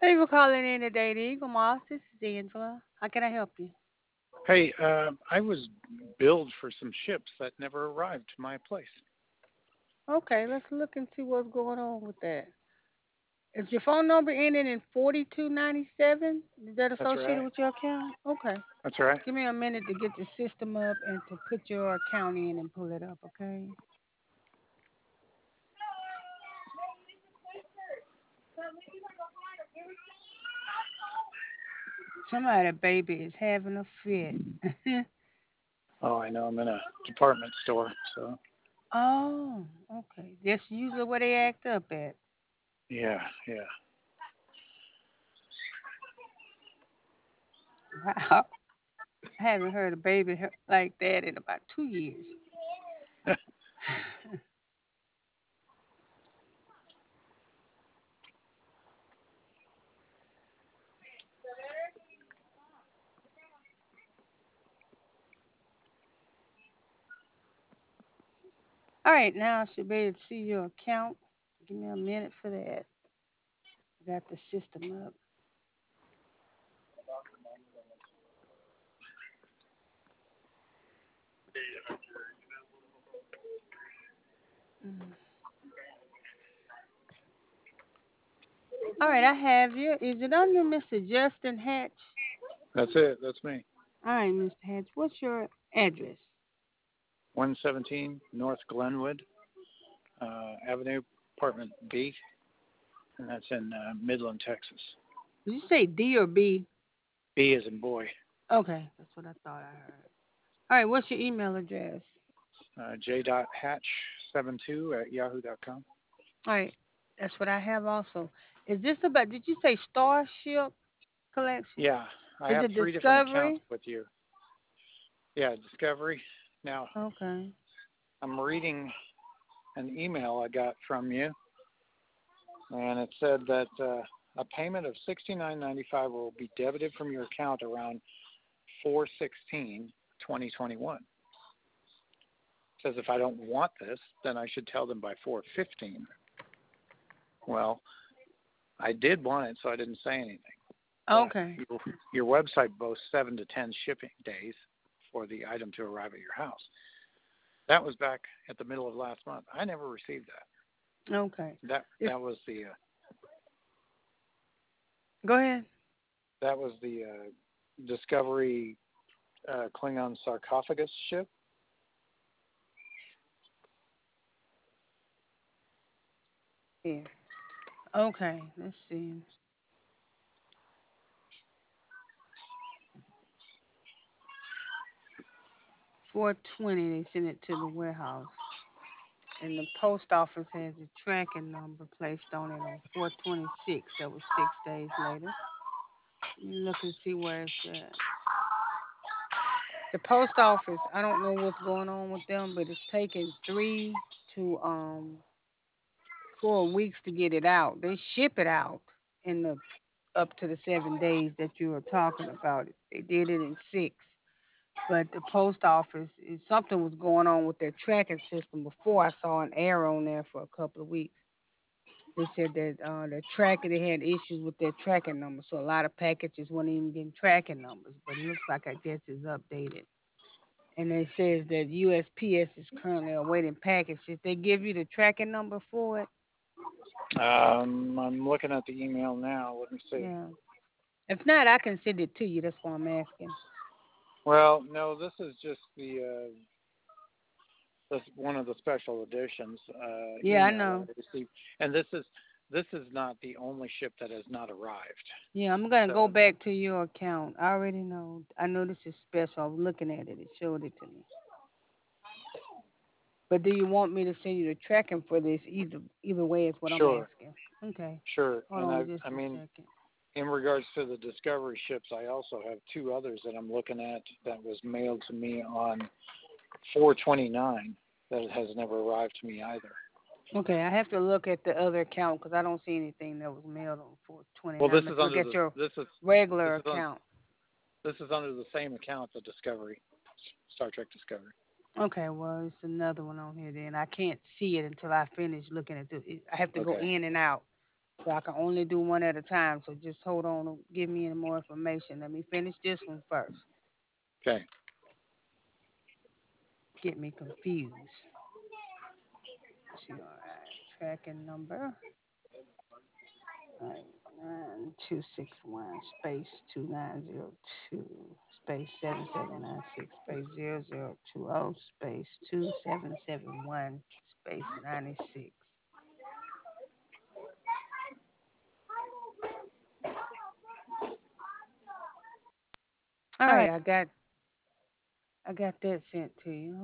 Thank you for calling in today, the Eagle Moss. This is Angela. How can I help you? Hey, I was billed for some ships that never arrived to my place. Okay, let's look and see what's going on with that. Is your phone number ending in 4297? Is that That's associated right. with your account? Okay. That's right. Give me a minute to get the system up and to put your account in and pull it up, okay? Somebody, baby, is having a fit. Oh, I know. I'm in a department store, so Oh, okay. That's usually where they act up at. yeah, yeah. Wow. I haven't heard a baby like that in about 2 years. All right, now I should be able to see your account. Give me a minute for that. Got the system up. Mm. All right, I have you. Is it under Mr. Justin Hatch? That's it. That's me. All right, Mr. Hatch. What's your address? 117 North Glenwood Avenue, apartment B, and that's in Midland, Texas. Did you say D or B? B as in boy. Okay, that's what I thought I heard. All right, what's your email address? J.Hatch72 at yahoo.com. All right, that's what I have also. Is this about, did you say Starship Collection? Yeah, I Is have it three different accounts Discovery? with you. Yeah, Discovery. Now, Okay. I'm reading an email I got from you, and it said that a payment of $69.95 will be debited from your account around 4/16/2021. Says if I don't want this, then I should tell them by 4/15. Well, I did want it, so I didn't say anything. But Okay. your website boasts 7 to 10 shipping days for the item to arrive at your house. That was back at the middle of last month. I never received that. Okay. That It's, that was the go ahead. Discovery Klingon sarcophagus ship. Here. Okay, let's see. 420, they sent it to the warehouse. And the post office has a tracking number placed on it on 426. That was 6 days later. Let me look and see where it's at. The post office, I don't know what's going on with them, but it's taking 3 to 4 weeks to get it out. They ship it out in the up to the 7 days that you were talking about. They did it in 6. But the post office, something was going on with their tracking system before. I saw an error on there for a couple of weeks. They said that they had issues with their tracking numbers, so a lot of packages weren't even getting tracking numbers. But it looks like I guess it's updated. And it says that USPS is currently awaiting package. Did they give you the tracking number for it? I'm looking at the email now. Let me see. Yeah. If not, I can send it to you. That's why I'm asking. Well, no, this is just the this one of the special editions Yeah, I email that know. I received, and this is not the only ship that has not arrived. Yeah, I'm gonna go So back to your account. I already know. I know this is special. I was looking at it. It showed it to me. But do you want me to send you the tracking for this? Either way is what I'm sure, asking. Okay. sure, Hold and on just I a mean, second. in regards to the Discovery ships, I also have two others that I'm looking at that was mailed to me on 4/29 that has never arrived to me either. Okay, I have to look at the other account because I don't see anything that was mailed on Well, 429. Let's look at your this regular is on account. this is under the same account, the Discovery, Star Trek Discovery. Okay, well, it's another one on here then. I can't see it until I finish looking at I have to go Okay, in and out. So I can only do one at a time. So just hold on, give me any more information. Let me finish this one first. Okay. Get me confused. See, all right, tracking number. All right, 9261 space 2902 space 7796 space 0020 space 2771 space 96. All right, I got that sent to you.